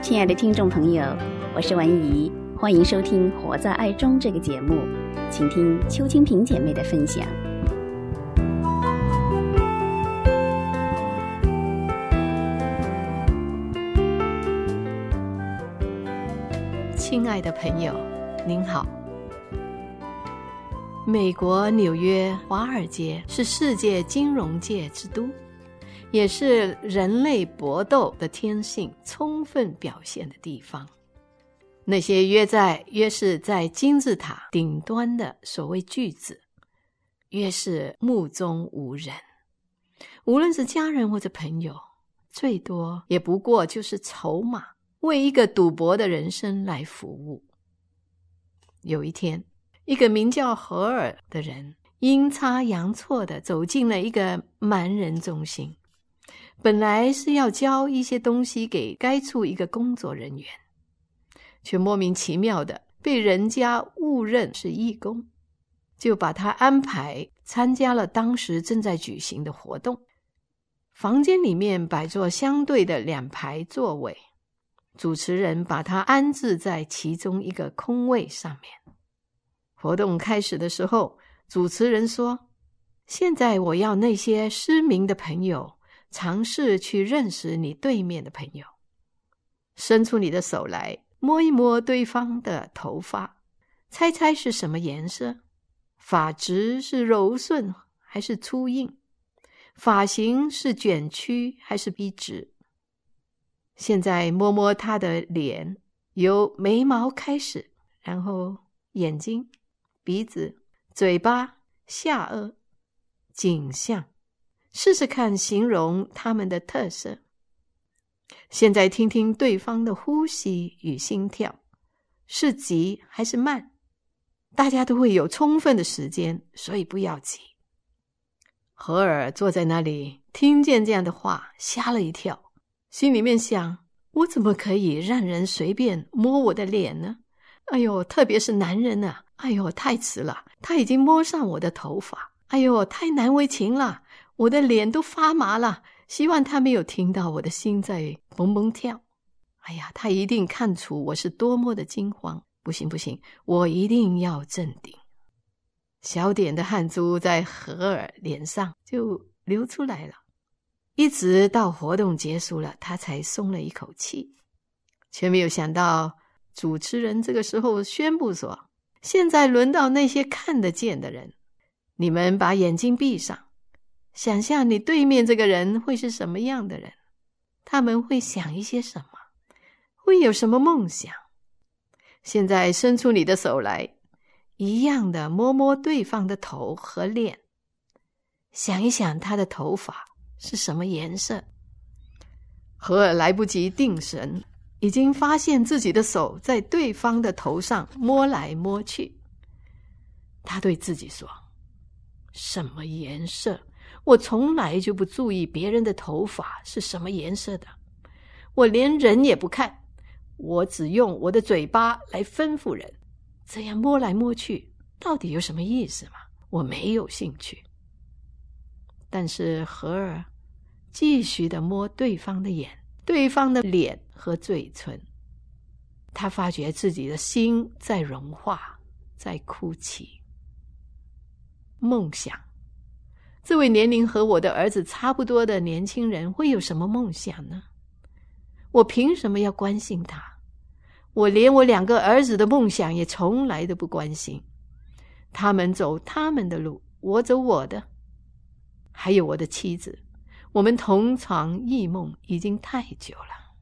亲爱的听众朋友，我是文怡，欢迎收听《活在爱中》这个节目，请听邱清平姐妹的分享。 亲爱的朋友，您好。美国纽约华尔街是世界金融界之都，也是人类搏斗的天性充分表现的地方。那些约是在金字塔顶端的所谓巨子，约是目中无人。无论是家人或者朋友，最多也不过就是筹码，为一个赌博的人生来服务。有一天，一个名叫荷尔的人阴差阳错地走进了一个蛮人中心，本来是要交一些东西给该处一个工作人员，却莫名其妙的被人家误认是义工，就把他安排参加了当时正在举行的活动。房间里面摆着相对的2排座位，主持人把他安置在其中一个空位上面。活动开始的时候，主持人说，现在我要那些失明的朋友尝试去认识你对面的朋友，伸出你的手来，摸一摸对方的头发，猜猜是什么颜色，发质是柔顺还是粗硬，发型是卷曲还是笔直。现在摸摸他的脸，由眉毛开始，然后眼睛、鼻子、嘴巴、下颚、颈项，试试看形容他们的特色。现在听听对方的呼吸与心跳，是急还是慢？大家都会有充分的时间，所以不要急。荷尔坐在那里，听见这样的话，吓了一跳，心里面想，我怎么可以让人随便摸我的脸呢？哎呦，特别是男人啊，哎呦，太迟了，他已经摸上我的头发，哎呦，太难为情了，我的脸都发麻了，希望他没有听到我的心在蹦蹦跳。哎呀，他一定看出我是多么的惊慌，不行，我一定要镇定。小点的汗珠在荷尔脸上就流出来了，一直到活动结束了，他才松了一口气。却没有想到主持人这个时候宣布说，现在轮到那些看得见的人，你们把眼睛闭上，想象你对面这个人会是什么样的人，他们会想一些什么，会有什么梦想。现在伸出你的手来，一样的摸摸对方的头和脸，想一想他的头发是什么颜色。荷尔来不及定神，已经发现自己的手在对方的头上摸来摸去。他对自己说，什么颜色？我从来就不注意别人的头发是什么颜色的，我连人也不看，我只用我的嘴巴来吩咐人，这样摸来摸去到底有什么意思吗？我没有兴趣。但是荷尔继续地摸对方的眼，对方的脸和嘴唇，他发觉自己的心在融化，在哭泣。梦想，这位年龄和我的儿子差不多的年轻人会有什么梦想呢？我凭什么要关心他？我连我2个儿子的梦想也从来都不关心，他们走他们的路，我走我的。还有我的妻子，我们同床异梦已经太久了。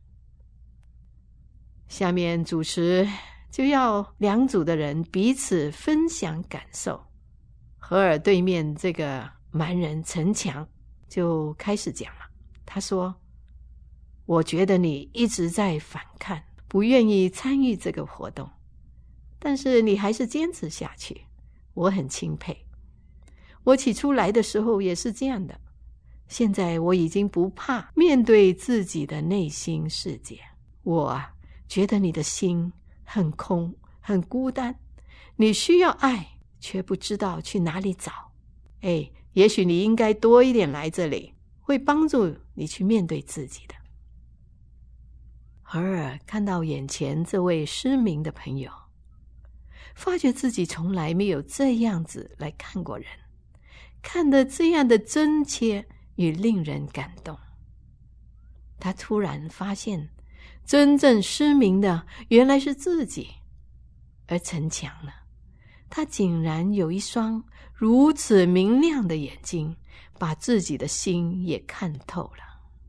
下面主持就要2组的人彼此分享感受。荷尔对面这个蛮人陈强就开始讲了，他说，我觉得你一直在反抗，不愿意参与这个活动，但是你还是坚持下去，我很钦佩。我起初来的时候也是这样的，现在我已经不怕面对自己的内心世界。我觉得你的心很空，很孤单，你需要爱，却不知道去哪里找。也许你应该多一点来这里，会帮助你去面对自己的。 偶尔看到眼前这位失明的朋友，发觉自己从来没有这样子来看过人，看得这样的真切与令人感动。他突然发现，真正失明的原来是自己，而陈强呢，他竟然有一双如此明亮的眼睛，把自己的心也看透了。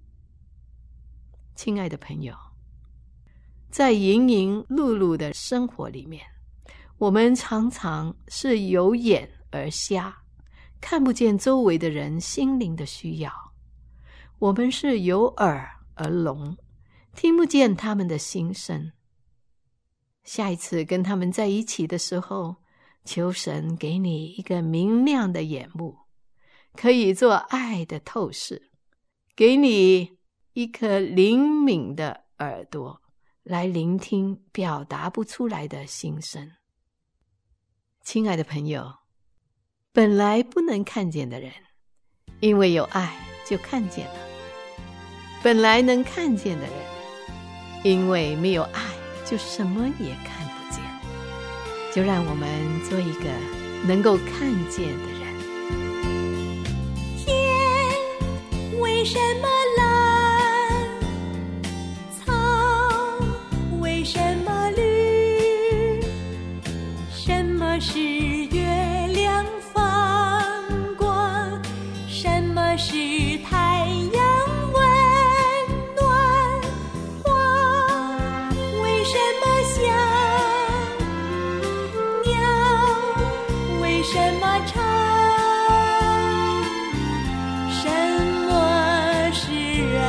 亲爱的朋友，在营营碌碌的生活里面，我们常常是有眼而瞎，看不见周围的人心灵的需要；我们是有耳而聋，听不见他们的心声。下一次跟他们在一起的时候，求神给你一个明亮的眼目，可以做爱的透视，给你一颗灵敏的耳朵，来聆听表达不出来的心声。亲爱的朋友，本来不能看见的人，因为有爱就看见了；本来能看见的人，因为没有爱就什么也看不见。就让我们做一个能够看见的人。 天为什么蓝？草为什么绿？什么是月亮放光？什么是太阳温暖？花为什么香？为什么唱？什么是人？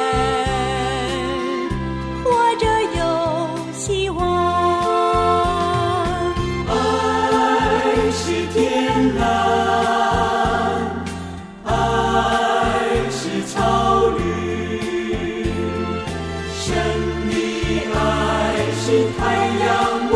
活着有希望。爱是天蓝，爱是草绿，神的爱是太阳。